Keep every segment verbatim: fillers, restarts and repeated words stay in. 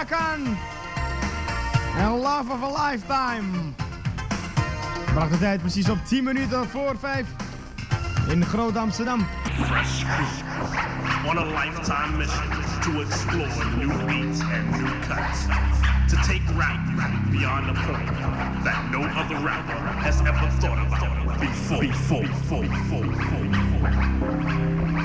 Khan en Love of a Lifetime. Bracht de tijd precies op tien minuten voor vijf in Groot Amsterdam. Fresh Crew on a lifetime mission to explore new beats and new cuts. To take rap beyond a point that no other rapper has ever thought about before. Before, before, before, before, before.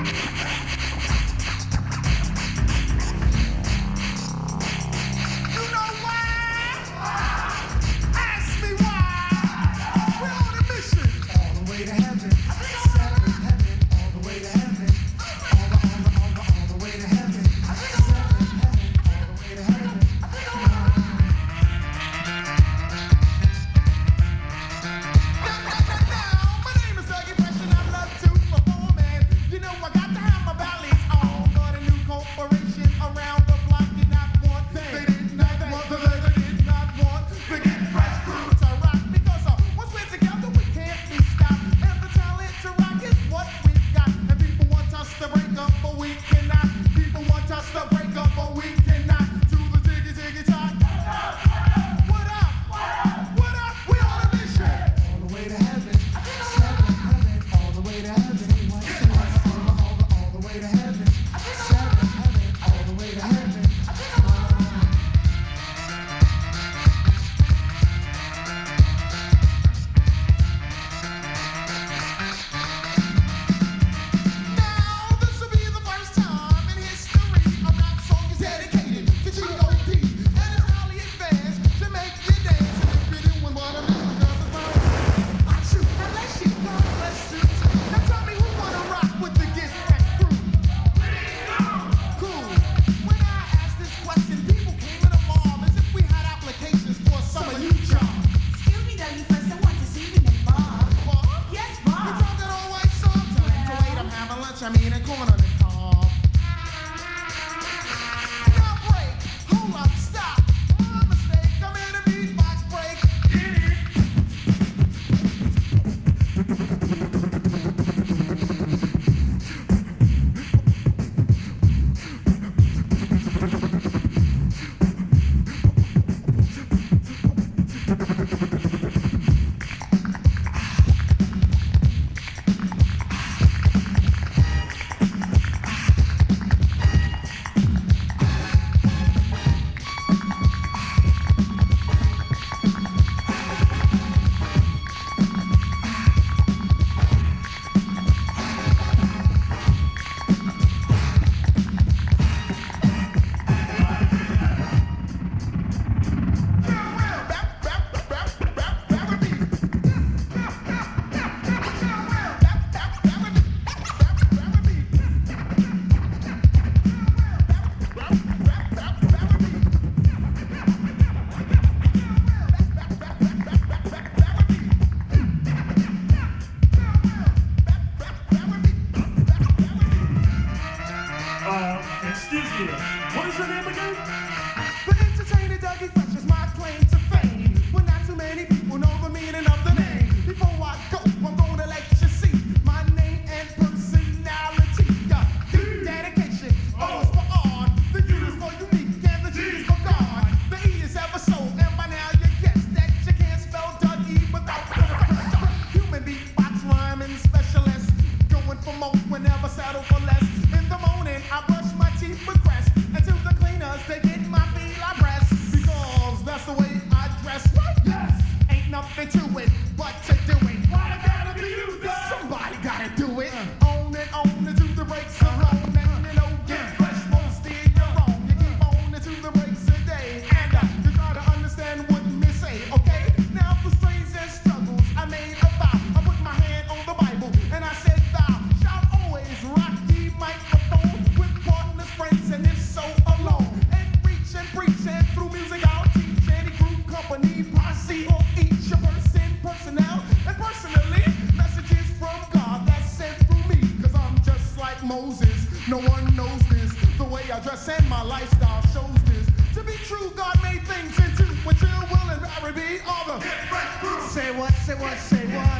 Say what, say what, say what?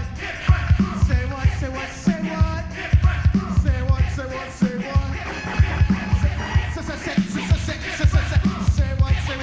Say what, say what, say what? Say what, say what, say what? Say what, say what, say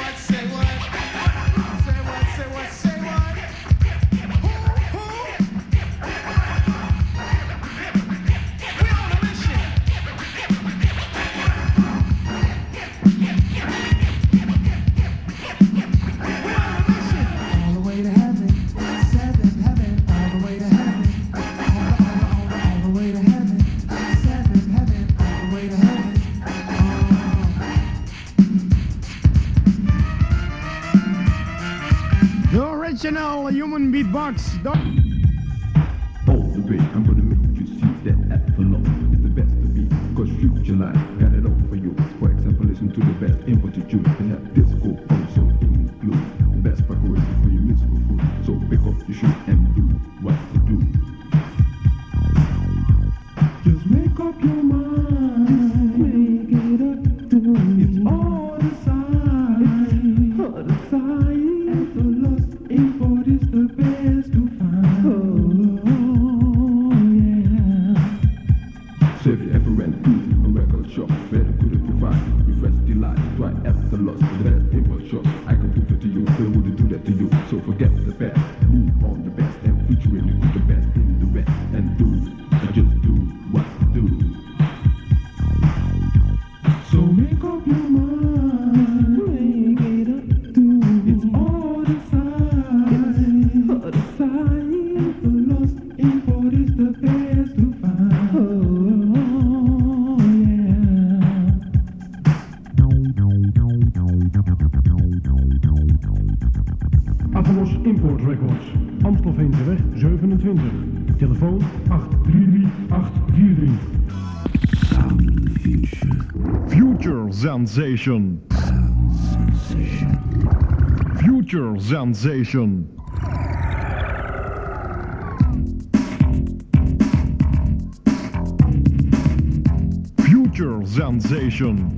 Beatbox. Door. All the way, I'm gonna make you see that Avalon is the best to be. Cause future life got it all for you. For example, listen to the best imported juice. They have disco also include the best preparation for your musical food. So pick up your shoe and do what to do. Just make up your mind, make it up to it's all the sign, all the sign. And the lost import is the best to find. Oh, yeah. So if you ever ran through a record shop, better couldn't provide refresh delight. Try after lost the best import shop. I can prove it to you, they wouldn't do that to you. So forget the best, move on the best, and featuring you the best in the rest, and do and just do what to do. So make up your mind, make it up to it's all the sign, all the sign. The lost import is the best to find. Oh, yeah. Avalos Import Records, Amstelveenseweg zevenentwintig. Telefoon acht drie drie acht vier drie. Future Sensation. Future Sensation. Future Sensation.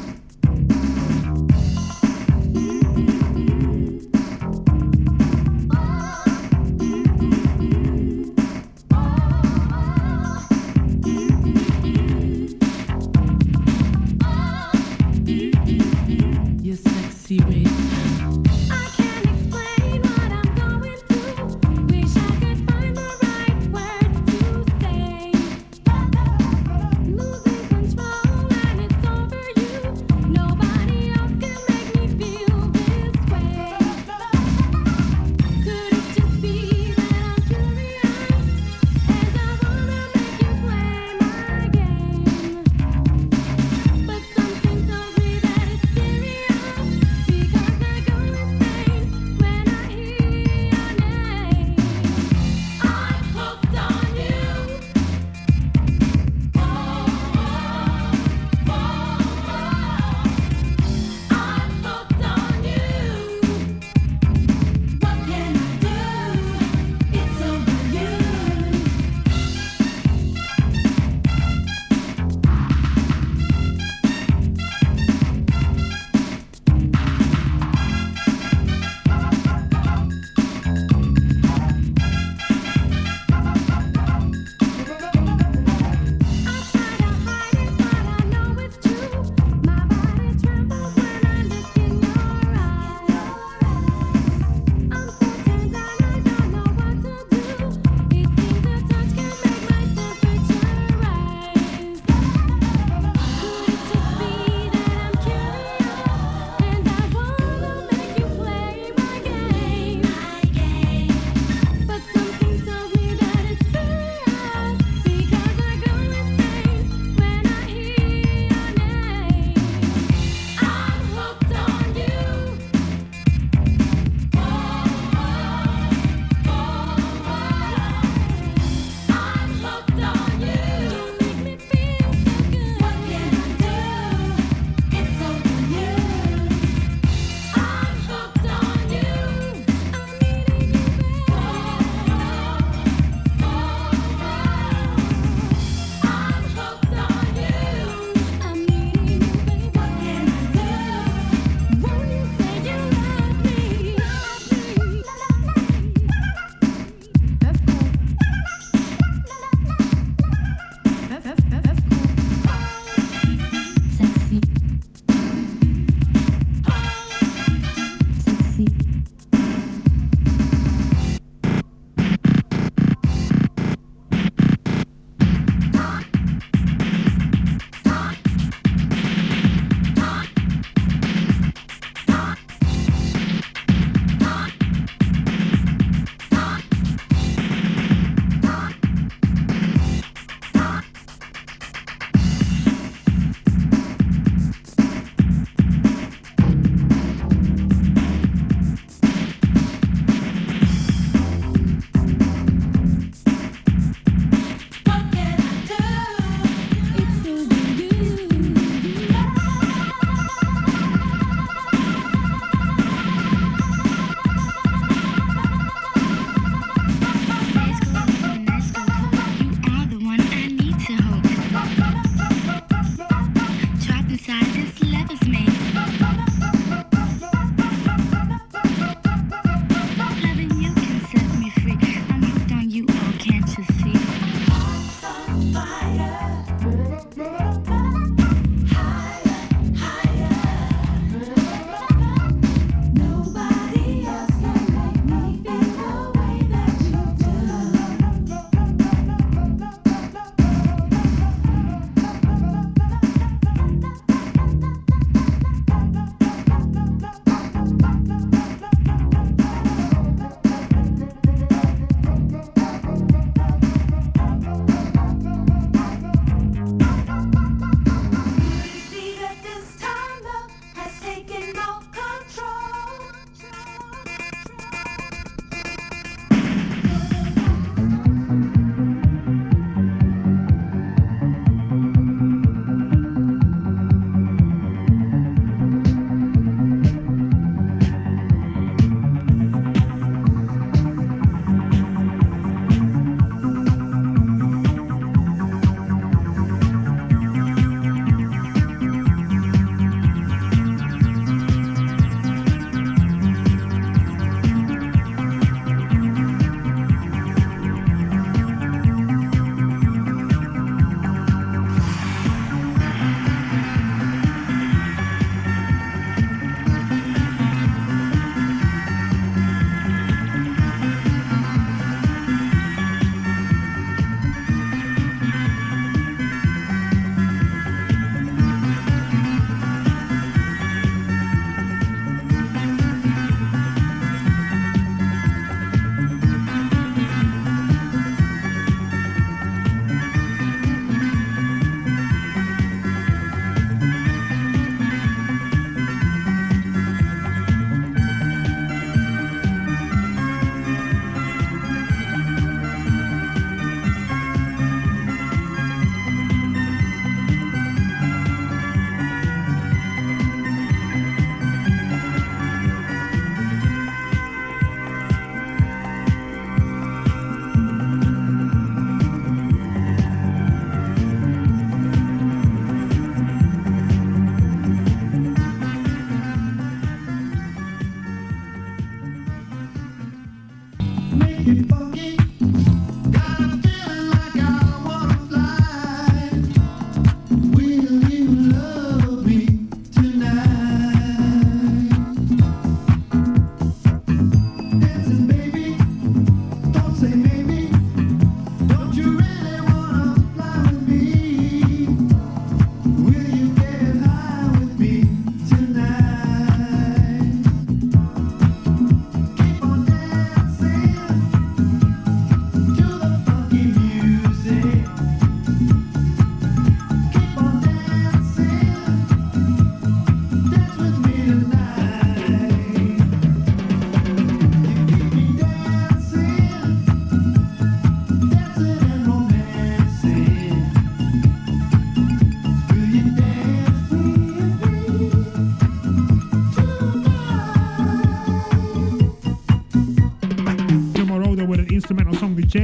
Your sexy ways. I can't explain what I'm going through. Wish I could find the right words to say. Losing control and it's over you.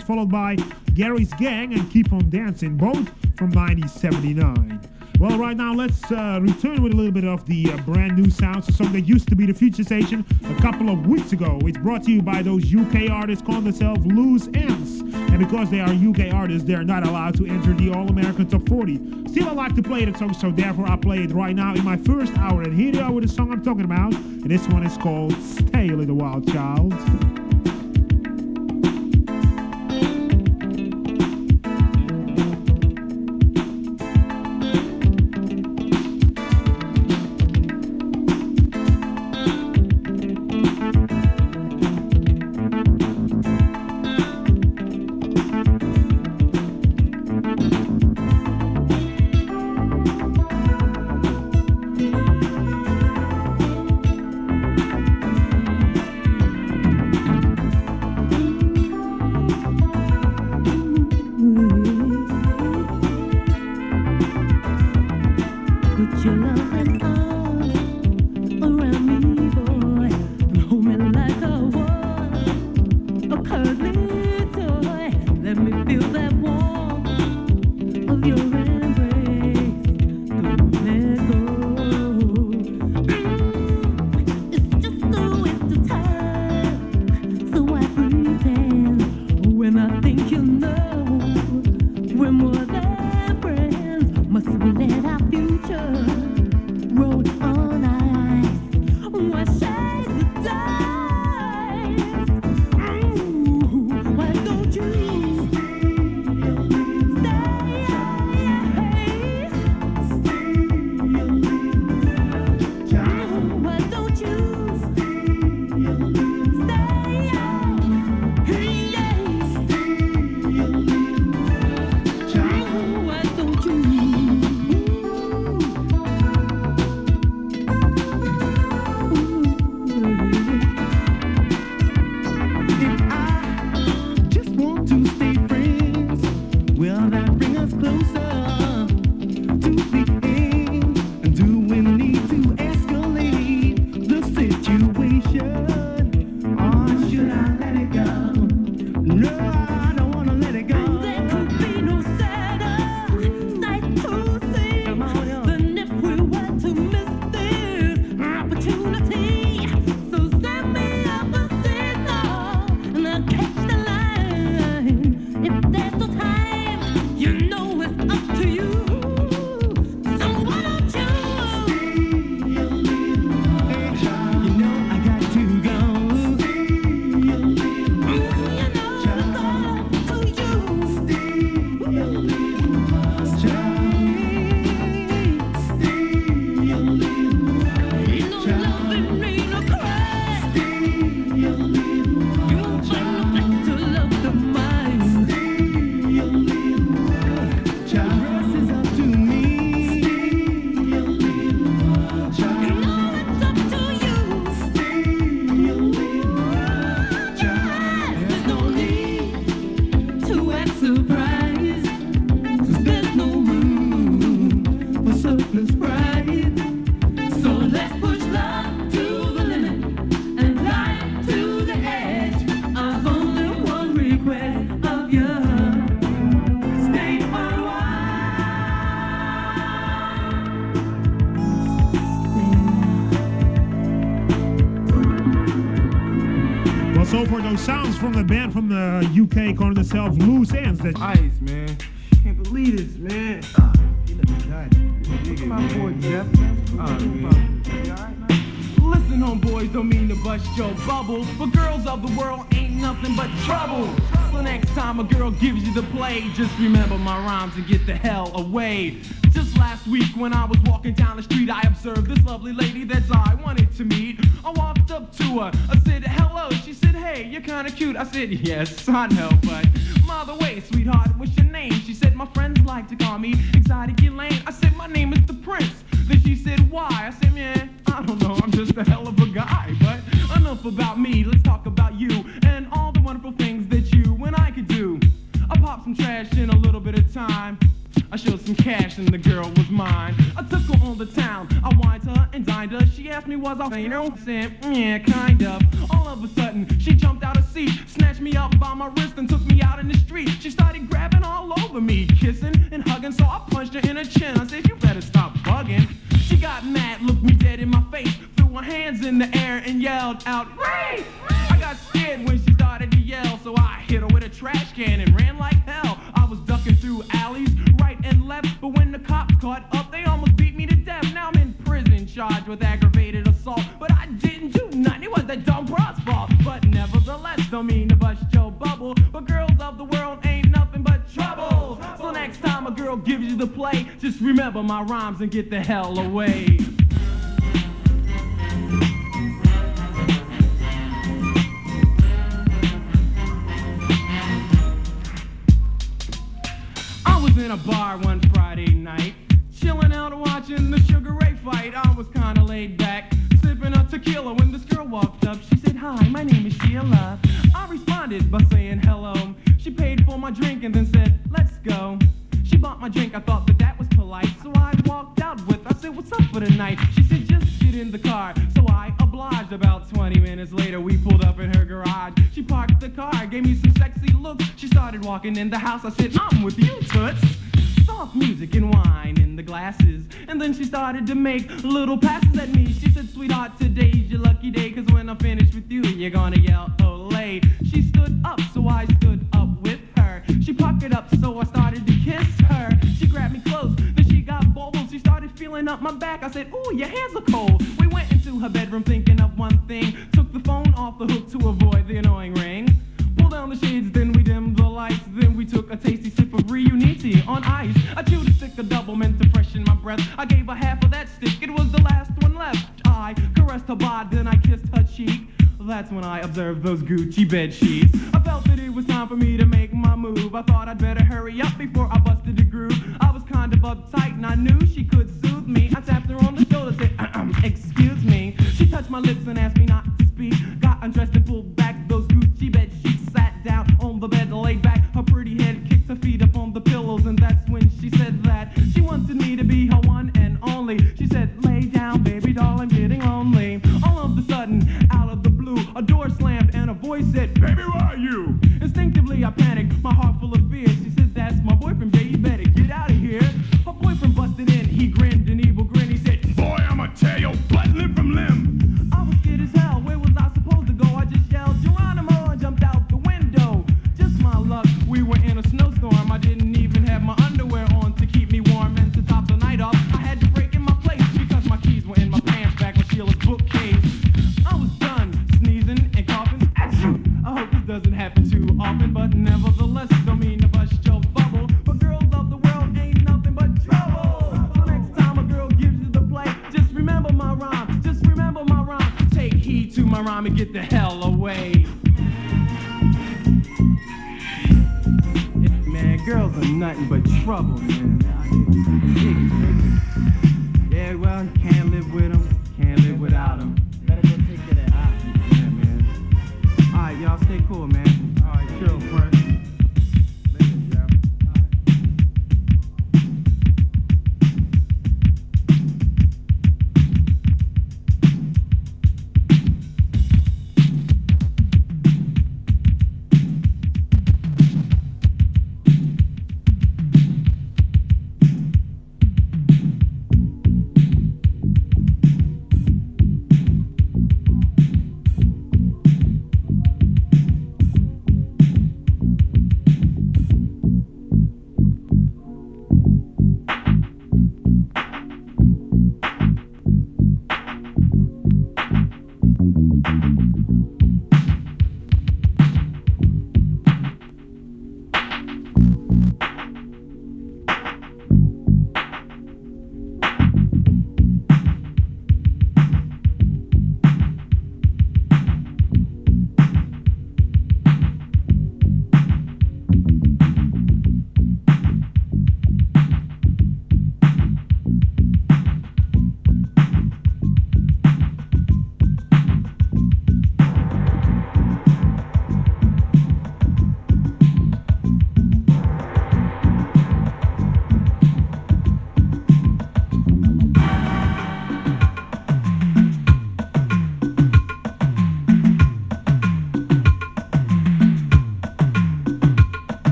Days, followed by Gary's Gang and Keep On Dancing, both from nineteen seventy-nine. Well, right now, let's uh, return with a little bit of the uh, brand new sounds, a song that used to be the Future Station a couple of weeks ago. It's brought to you by those U K artists calling themselves Loose Ends. And because they are U K artists, they're not allowed to enter the All-American Top forty. Still, I like to play that song, so therefore I play it right now in my first hour. And here they are with the song I'm talking about. And this one is called Stay a Little Wild Child. So for those sounds from the band from the U K calling themselves Loose Ends. That Ice, man. Can't believe this, man. Uh, he looking nice. Look at my boy Jeff. Oh, man. You all right, man? Listen, homeboys, don't mean to bust your bubble, but girls of the world ain't nothing but trouble. So next time a girl gives you the play, just remember my rhymes and get the hell away. Just last week when I was walking down the street, I observed this lovely lady that I wanted to meet. I walked up to her, I said hello, she said hey, you're kinda cute. I said yes, I know, but by the way, sweetheart, what's your name? She said my friends like to call me Exotic Elaine. I said my name is the Prince. Then she said why? I said man, I don't know, I'm just a hell of a guy. But enough about me, let's talk about you and all the wonderful things that you and I could do. I pop some trash in a little bit of time. I showed some cash and the girl was mine. I took her on the town, I wined her and dined her. She asked me was I, you know, I said, yeah, kind of. All of a sudden, she jumped out of seat, snatched me up by my wrist and took me out in the street. She started grabbing all over me, kissing and hugging, so I punched her in her chin. I said, you better stop bugging. She got mad, looked me dead in my face, threw her hands in the air and yelled out, Ray! I got scared when she started to yell, so I hit her with a trash can and ran like hell. I was ducking through alleys, right and left, but when the cops caught up, they almost beat me to death. Now I'm in prison, charged with aggravated assault, but I didn't do nothing, it was that dumb broad's fault. But nevertheless, don't mean to bust your bubble, but girls of the world ain't nothing but trouble. So next time a girl gives you the play, just remember my rhymes and get the hell away. I was in a bar one Friday night, chilling out watching the Sugar Ray fight. I was kinda laid back, sipping a tequila when this girl walked up. She said, hi, my name is Sheila. I responded by saying hello. She paid for my drink and then said, let's go. She bought my drink, I thought that that was polite, so I walked out with her. I said, what's up for the night? She said, just get in the car. So I obliged. About twenty minutes later, we pulled up in her garage. She parked the car, gave me some sexy looks. She started walking in the house. I said, I'm with you, toots. Soft music and wine in the glasses. And then she started to make little passes at me. She said, sweetheart, today's your lucky day, cause when I'm finished with you, you're gonna yell, Olay. She stood up, so I stood up with her. She puckered up, so I started to kiss her. She grabbed me close, then she got bold. She started feeling up my back. I said, ooh, your hands are cold. We went into her bedroom thinking of one thing. Took the phone off the hook to avoid the annoying ring. Pulled down the shades, then we dimmed the lights. Then we took a tasty sip of Reuniti on ice. I chewed a stick of double mint to freshen my breath. I gave her half of that stick, it was the last one left. I caressed her bod, then I kissed her cheek. That's when I observed those Gucci bed sheets. I felt that it was time for me to make my move. I thought I'd better hurry up before I busted the groove. I was kind of uptight and I knew she could soothe me. I tapped her on the shoulder, said, excuse me. She touched my lips and asked me not to speak. Got undressed and pulled back those Gucci bed sheets. Sat down on the bed, laid back. Her pretty head kicked her feet up on the pillows, and that's when she said that she wanted me to be her one and only. She said, lay down, baby doll, I'm getting lonely. All of a sudden, out of the blue, a door slammed and a voice said, baby, where are you? Instinctively, I panicked, my heart full of fear. She said, that's my boyfriend, baby, you better get out of here. Her boyfriend busted in, he grinned an evil grin. He said, boy, I'ma tear your butt limb from limb. I was scared as hell, where was I supposed to go? I just yelled, Geronimo, and jumped out the window. Just my luck, we were in a snowstorm. I didn't even have my underwear on to keep me warm, and to top the night off, I had to break in my place because my keys were in my pants back of Sheila's bookcase. I was done sneezing and coughing. I hope this doesn't happen too often, but nevertheless, don't mean to bust your bubble. But girls of the world ain't nothing but trouble. So next time a girl gives you the play, just remember my rhyme, just remember my rhyme. Take heed to my rhyme and get the hell away. Man, girls are nothing but trouble, man. Yeah, well, can't live with them, can't live without them. Better go take care of that eye. Yeah, man. All right, y'all stay cool, man. All right, chill first. Later, Jeff.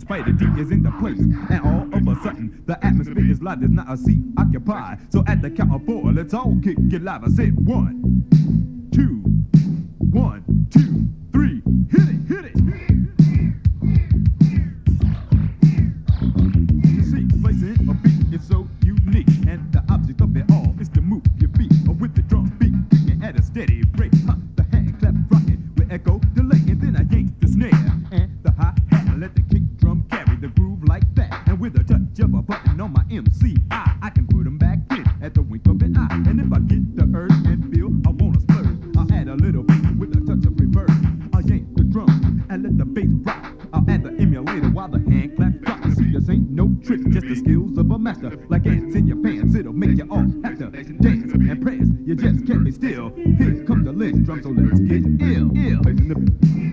Spider D is in the place. And all of a sudden, the atmosphere is live, there's not a seat occupied. So at the count of four, let's all kick it live. I said one, two, one, two, three, hit it, hit it. You see, placing a beat is so unique, and the object of it all is to move your feet with the drum beat, kicking at a steady rate. Huh, the hand clap rocking with echo delay, and then I yank the snare and the hi-hat and let the kick drum carry the groove like that. And with a touch of a button on my M C I, I can put them back in at the wink of an eye. And if I get the urge and feel I wanna splurge, I'll add a little beat with a touch of reverb. I'll yank the drum and let the bass rock. I'll add the emulator while the hand clap drop. You see, this ain't no trick, just the skills of a master. Like ants in your pants, it'll make you all have to dance and press. You just can't be still. Here comes the lynch drum, so let's get ill. Ill. Placing the beat.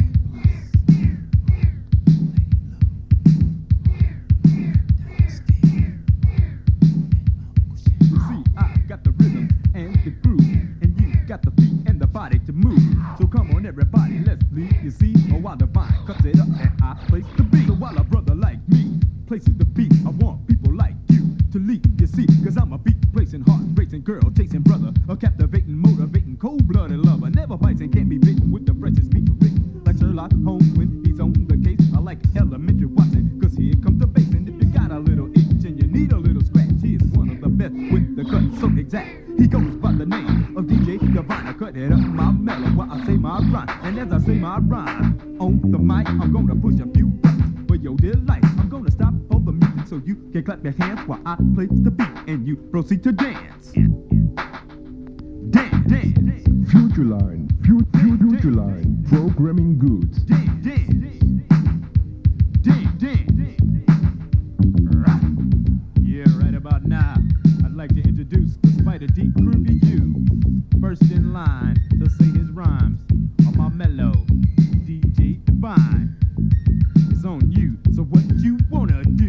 You see, I got the rhythm and the groove, and you got the feet and the body to move. So come on, everybody, let's lead. You see, oh, while the vine cuts it up, and I place the beat. So while a brother like me places the beat, I want people like you to lead. You see, cause I'm a beat placing, heart racing, girl chasing brother, a captivating, motivating, cold-blooded lover. Never bites and can't be bitten with the freshest beat written. Like Sherlock Holmes when he's on the case. I like elementary watching, cause here comes the bass. And if you got a little itch and you need a little scratch, he is one of the best with the cut so exact. He goes by the name of D J Divine. I cut it up my mellow while I say my rhyme. And as I say my rhyme on the mic, I'm gonna push a few buttons for your delight. I'm gonna stop all the music so you can clap your hands while I play the beat and you proceed to dance. Dance, dance, dance. Future Line, fu- fu- Future Line, programming goods. Dance, dance, dance, dance, dance. Right. Yeah, right about now, I'd like to introduce the Spider D crew to you. First in line to say his rhymes on my mellow, D J Divine. It's on you, so what you wanna do?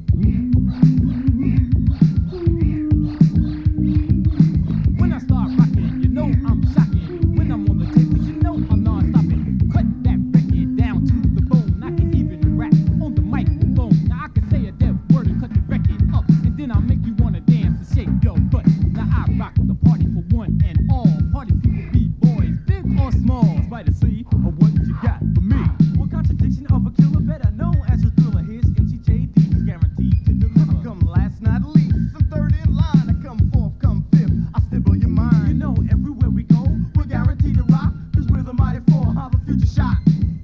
When I start rocking, you know I'm shocking. When I'm on the table, you know I'm non-stopping. Cut that record down to the bone. I can even rap on the microphone. Now I can say a dead word and cut the record up, and then I'll make you wanna dance and shake your butt. Now I rock the party for one and all. Party people be boys, big or small. Spider C, or what you got for me? What contradiction of a killer, better known as a thriller. Here's M C J D, guaranteed to deliver. Come last, not least. I'm third in line. I come fourth, come fifth. I still blow your mind. You know, everywhere we go, we're guaranteed to rock. Cause we're the mighty four, have a future shot.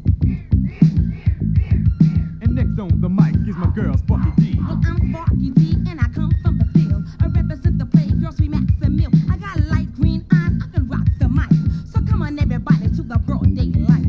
And next on the mic is my girl, Sparky D. Well, I'm Sparky D, and I come from the field. I represent the Playgirls, we Max and Mill. I got light green eyes, I can rock the mic. So come on, everybody, to the broad daylight.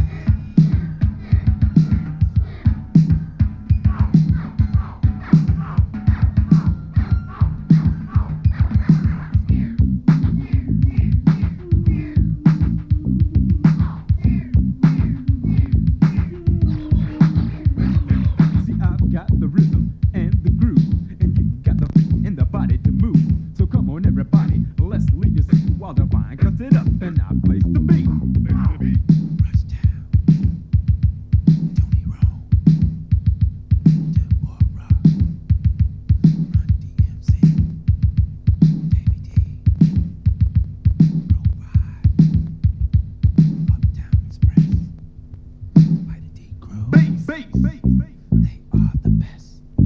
See, I've got the rhythm and the groove, and you got the beat and the body to move. So come on, everybody, let's leave this while the vine cuts it up, and I place the beat. Rush down, Tony Roll, Deadwood Rock, Run D M C, Davey D, Rope Ride, Uptown Express, Spider D Crew. Bass, bass, bass, bass. They are the best.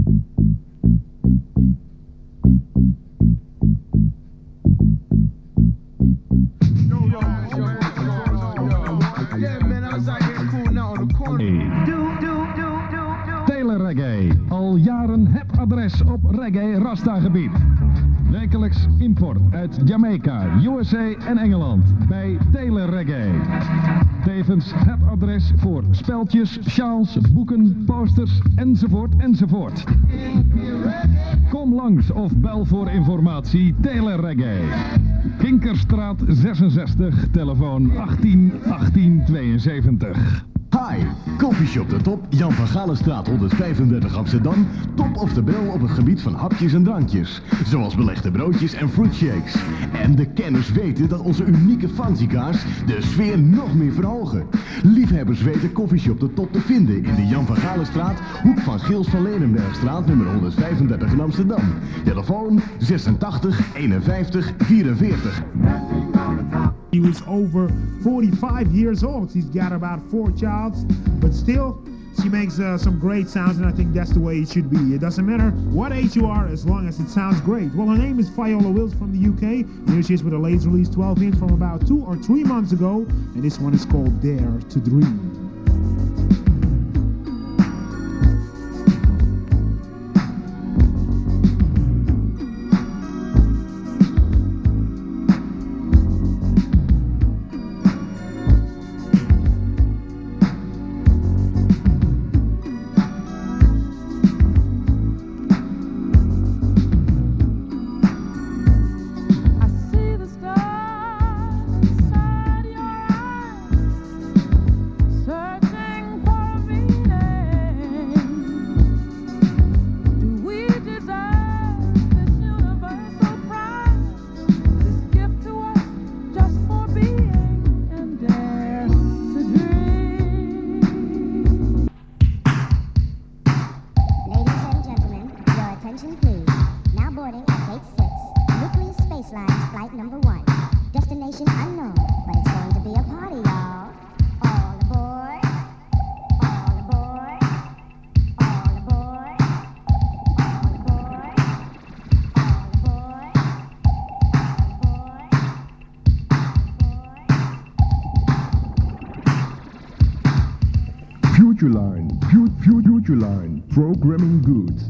Yeah, man, I was out here cooling out on the corner. Taylor Reggae, al jaren het adres op reggae rasta gebied. Wekelijks import uit Jamaica, U S A en Engeland bij Taylor Reggae. Tevens het adres voor speldjes, sjaals, boeken, posters enzovoort enzovoort. Kom langs of bel voor informatie Taylor Reggae. Kinkerstraat zesenzestig, telefoon achttien achttien tweeënzeventig. Hi, kom Koffieshop De Top, Jan van Galenstraat honderdvijfendertig Amsterdam. Top of the bill op het gebied van hapjes en drankjes. Zoals belegde broodjes en fruitshakes. En de kenners weten dat onze unieke fancykaars de sfeer nog meer verhogen. Liefhebbers weten Koffieshop De Top te vinden in de Jan van Galenstraat, hoek van Gils van Lerenbergstraat nummer honderdvijfendertig in Amsterdam. Telefoon zesentachtig eenenvijftig vierenveertig. He was over forty-five years old. He's got about four childs, but still, she makes uh, some great sounds, and I think that's the way it should be. It doesn't matter what age you are, as long as it sounds great. Well, her name is Viola Wills from the U K. Here she is with a latest release twelve inch from about two or three months ago, and this one is called Dare to Dream. Futureline, Futureline, programming goods.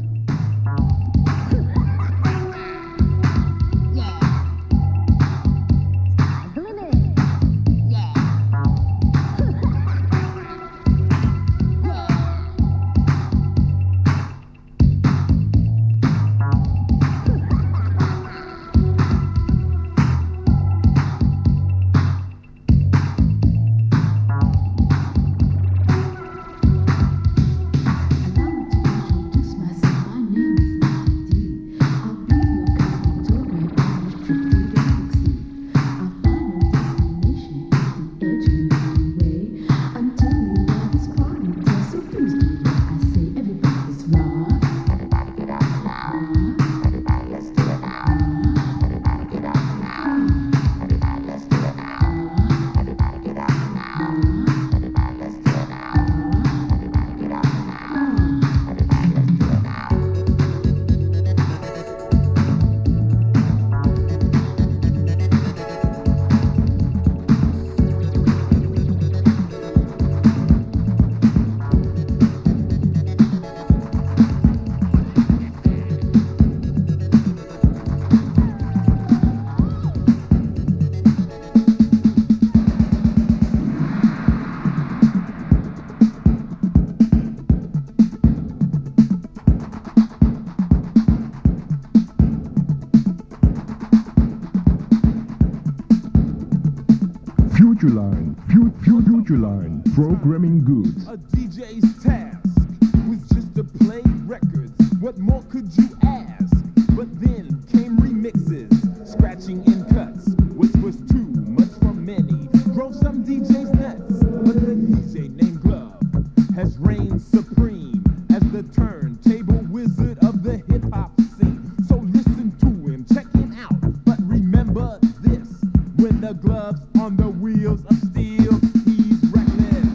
Futureline, Futureline, programming goods. A D J's task was just to play records. What more could you ask? But then came remixes, scratching in cuts, which was too much for many. Drove some D Js nuts, but the D J named Glove has reigned supreme as the turntable wizard of the hip hop scene. So listen to him, check him out, but remember this: when the gloves on the wheels of steel, he's reckless.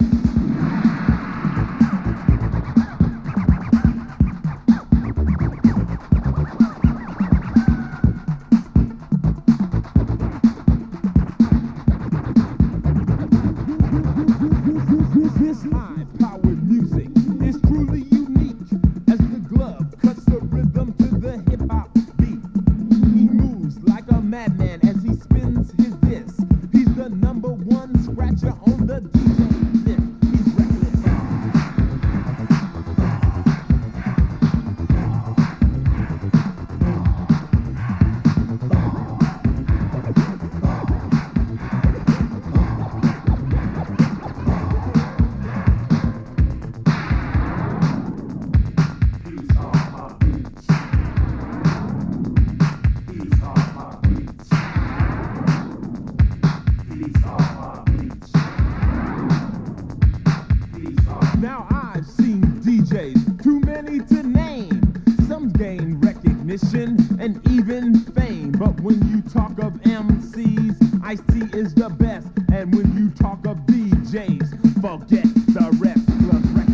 Now I've seen D Js, too many to name. Some gain recognition and even fame. But when you talk of M Cs, Ice-T is the best. And when you talk of D Js, forget the rest. Plus records.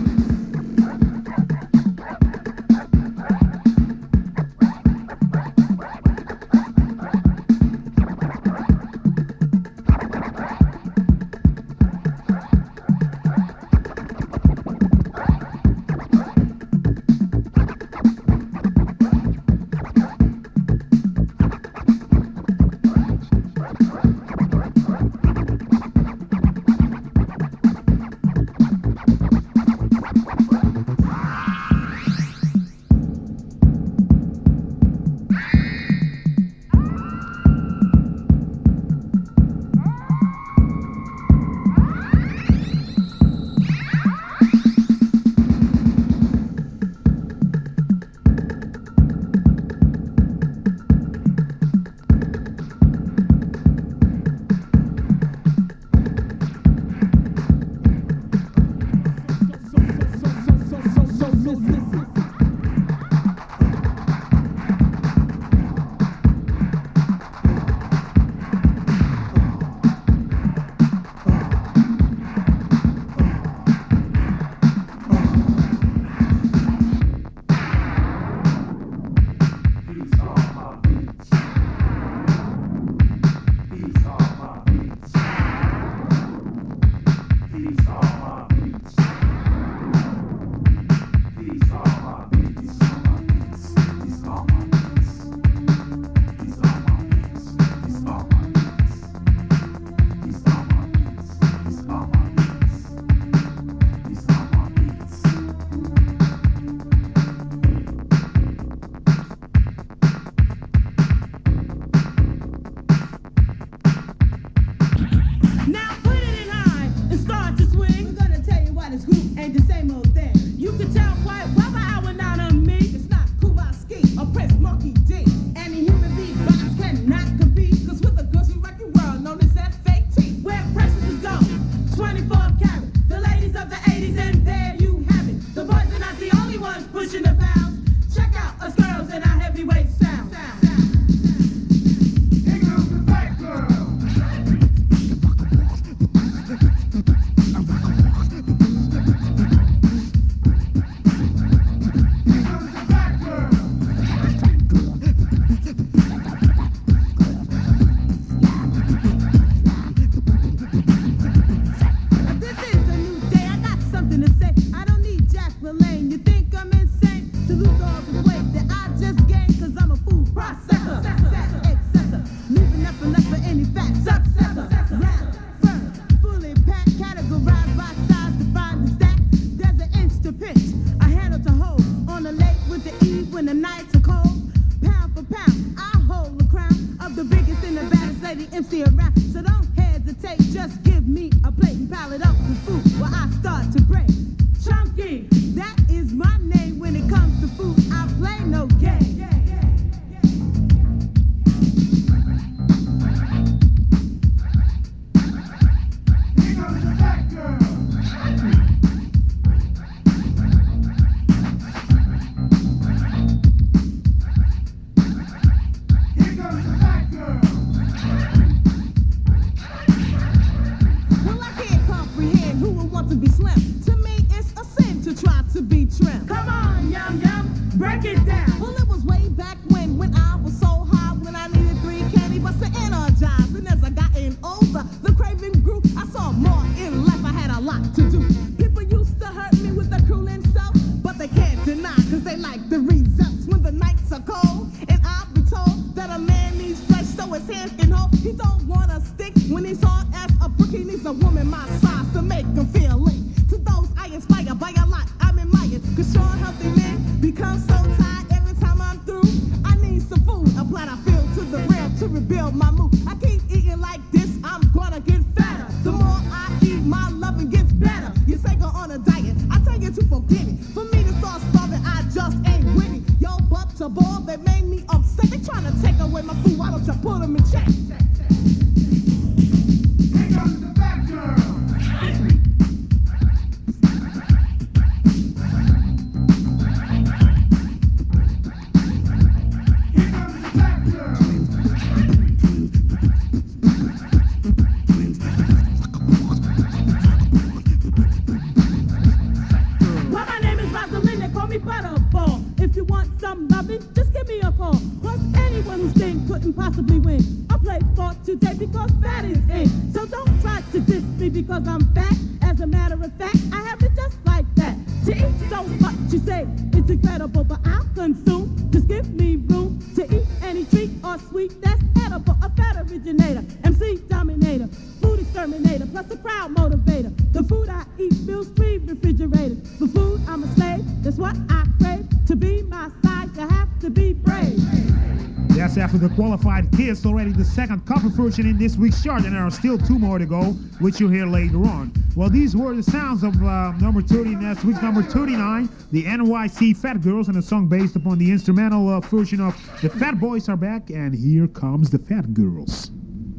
me butterball. If you want some loving, just give me a call. Plus, anyone who's thin couldn't possibly win. I play for today because fat is in. So don't try to diss me because I'm fat. As a matter of fact, I have it just like that. To eat so much, you say it's incredible, but I'll consume. Just give me room to eat any treat or sweet that's edible. A fat originator, M C dominator, food exterminator, plus a crowd motivator. The food I eat fills three refrigerators. For food, I'm a slave. That's what I crave. To be my size, you have to be brave. Yes, after the qualified kiss, already the second cover version in this week's chart, and there are still two more to go, which you'll hear later on. Well, these were the sounds of uh, number thirty, next week's number thirty-nine, the N Y C Fat Girls, and a song based upon the instrumental uh, version of The Fat Boys Are Back, and here comes the Fat Girls.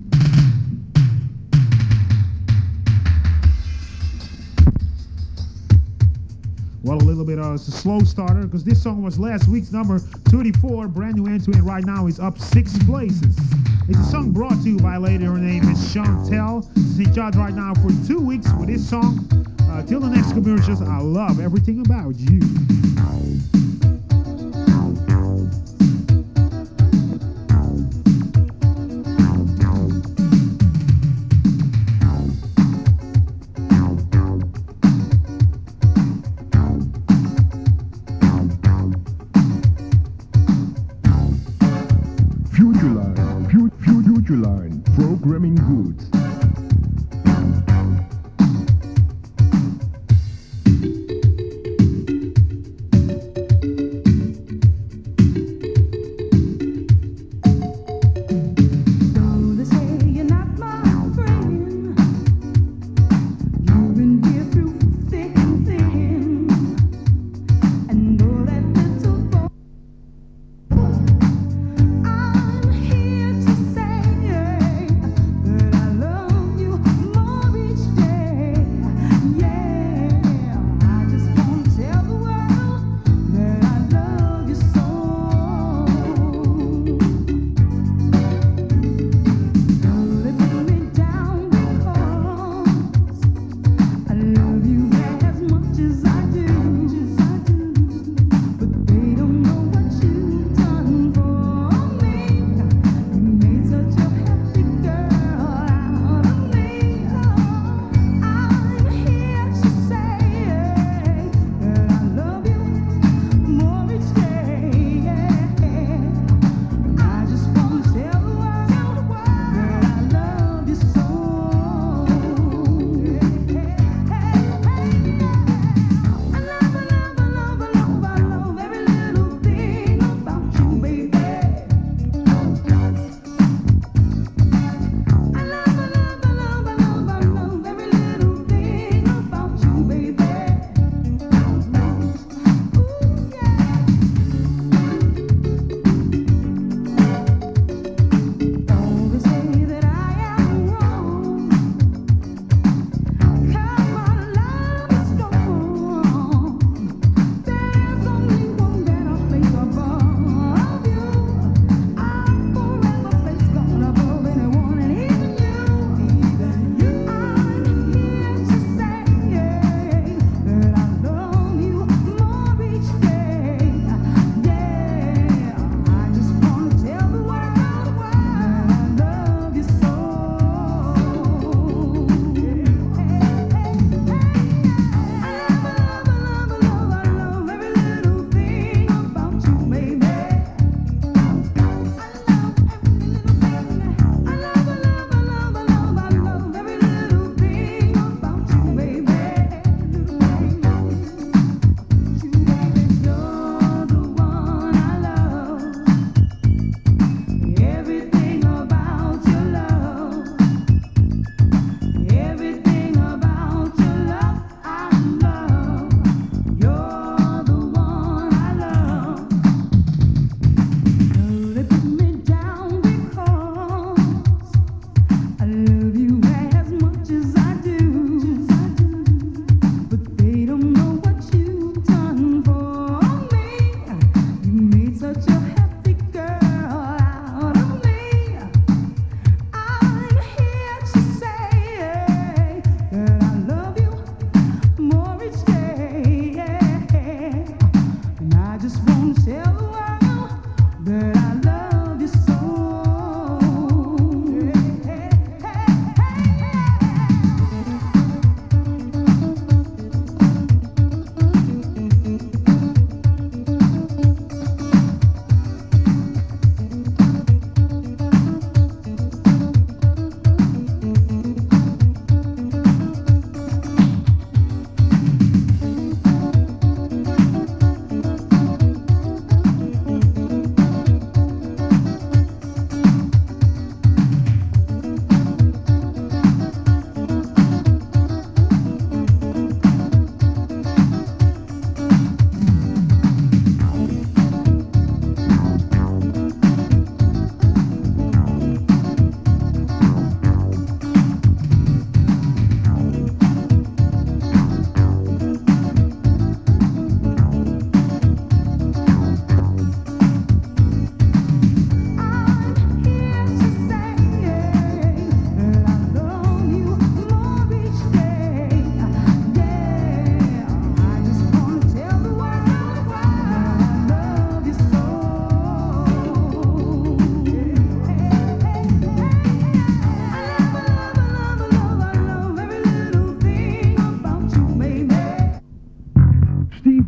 Well, a little bit of a slow starter, because this song was last week's number thirty-four, brand new entry, and right now is up six places. It's a song brought to you by a lady, her name is Chantel. She's in charge right now for two weeks with this song. Uh, till the next commercials, I love everything about you. Futureline, Fu- Fu- Futureline, programming goods. I'm here to say that I love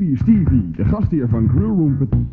Stevie Stevie, de gastheer van Grill Room.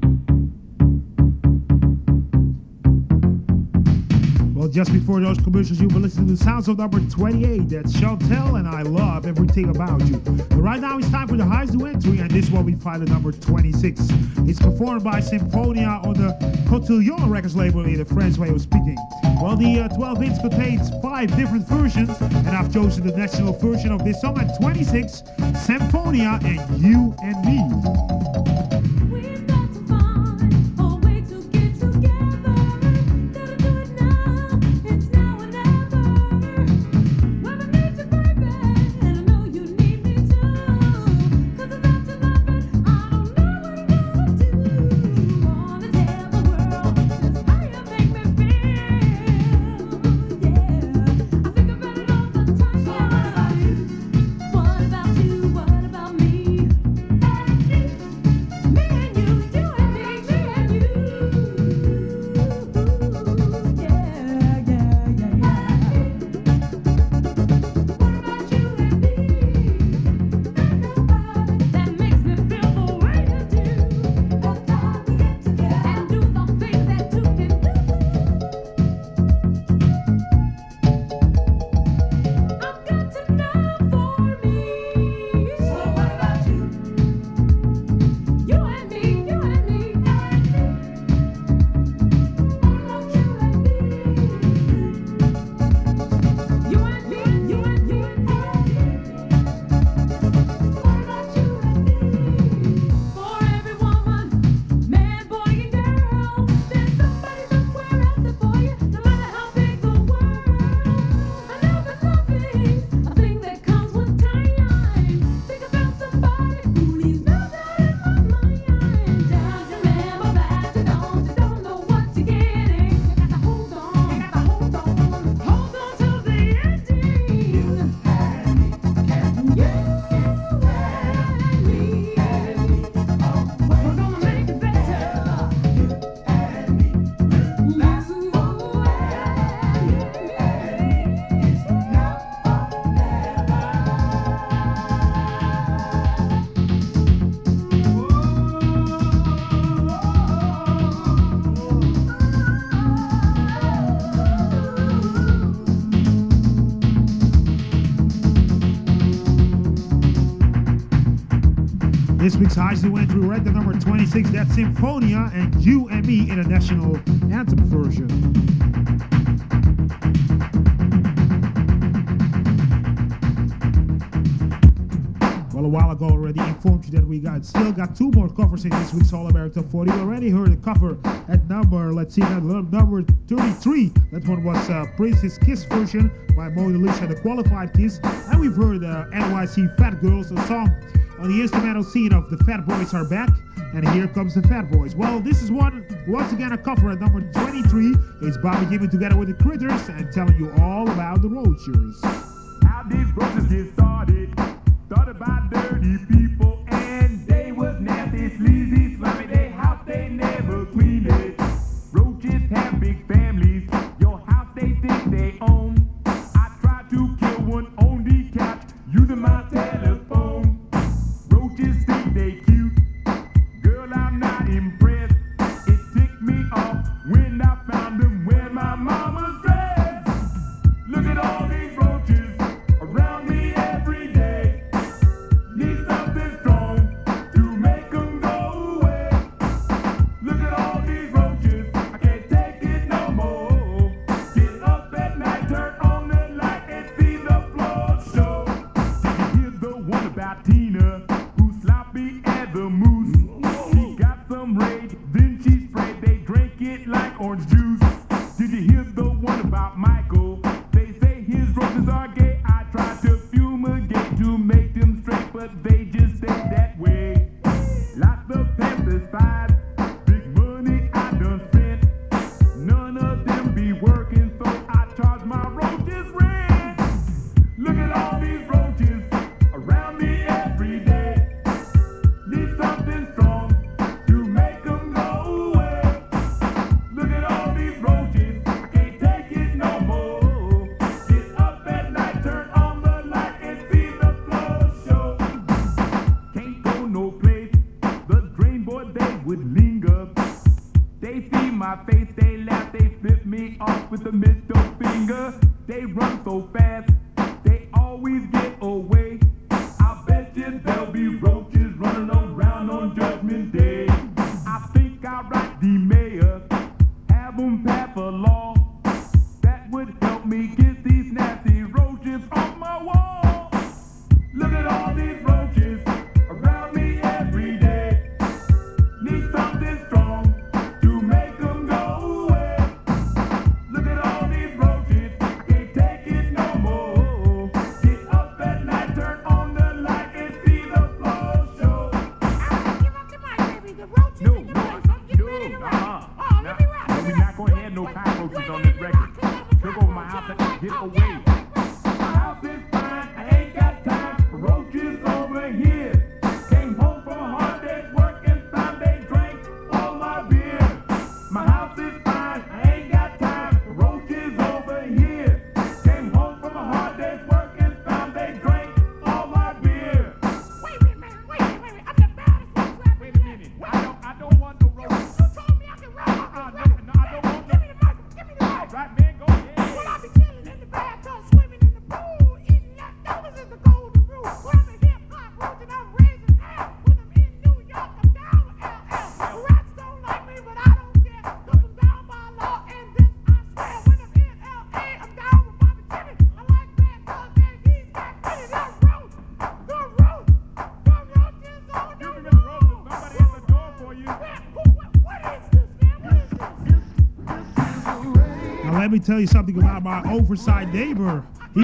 Well, just before those commercials, you were listening to the sounds of number twenty-eight. That's Chantel and I Love Everything About You. But right now it's time for the highest new entry, and this one we find at number twenty-six. It's performed by Symphonia on the Cotillon Records label in the French way of speaking. Well, the uh, twelve inch contains five different versions, and I've chosen the national version of this song at twenty-six, Symphonia and You and Me. This week's highest new entry read the number twenty-six, that's Symphonia and You and Me in a national anthem version. Well, a while ago already informed you that we got still got two more covers in this week's All American Top forty. We already heard a cover at number, let's see, that number thirty-three. That one was uh, Prince's Kiss version by Mona Lisa and the Qualified Kiss. And we've heard uh, N Y C Fat Girls, a song on the instrumental scene of The Fat Boys Are Back. And here comes the Fat Boys. Well, this is one, once again, a cover at number twenty-three. It's Bobby Gibbon together with the Critters and telling you all about the Roachers. How these roaches get started? Started by dirty people, and they was nasty, sleazy, slimy. They house, they never cleaned it. Roaches have big families. Your house they think they own. I tried to kill one on the couch using my telephone. Roaches think they cute. Girl, I'm not impressed. It ticked me off when I found them wearing my mama's dress. Look at all these roaches around me every day. Need something strong to make them go away. Look at all these roaches, I can't take it no more. Get up at night, turn on the light and see the floor show. Did you hear the one about Tina, who's sloppy as a moose? She got some rage, then she sprayed, they drank it like orange juice. Did you hear the one about Michael? They say his roaches are gay. I tried to fumigate to make them straight, but they just stay that way. Lots of pesticides, big money I done spent. None of them be working, so I charge my roaches rent. Look at all these roaches around me every day. Need something strong to make them go away. Look at all these roaches, I can't take it no more. Get up at night, turn on the light and see the floor show. Can't go no place let me tell you something about my oversized neighbor. He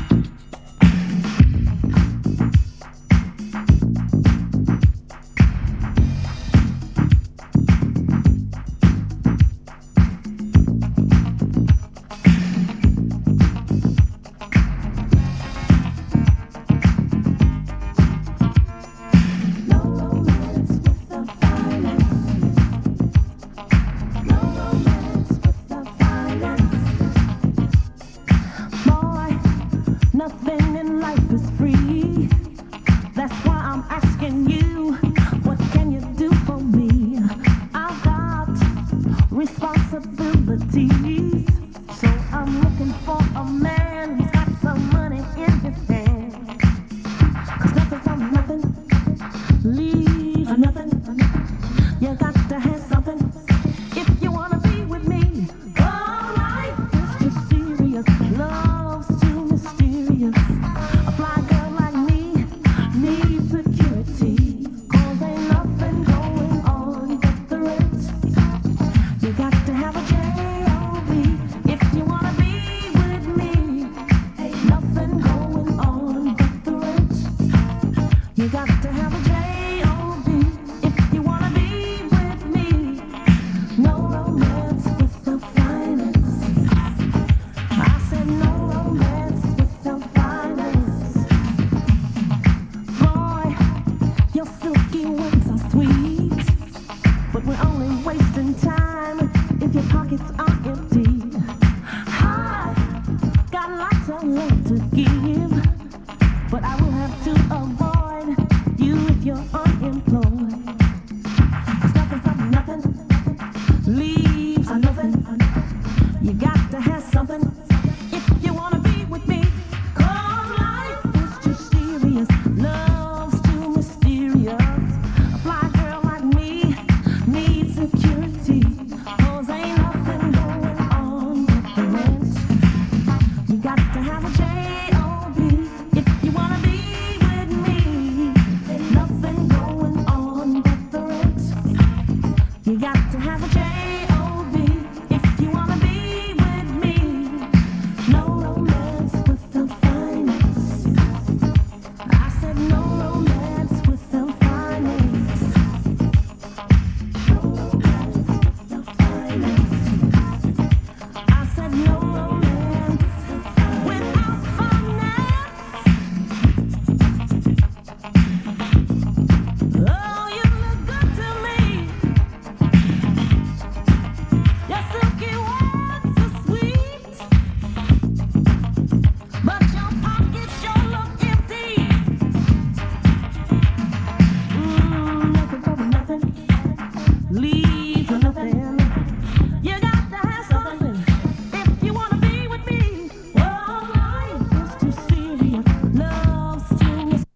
but I will have to avoid you if you're unemployed.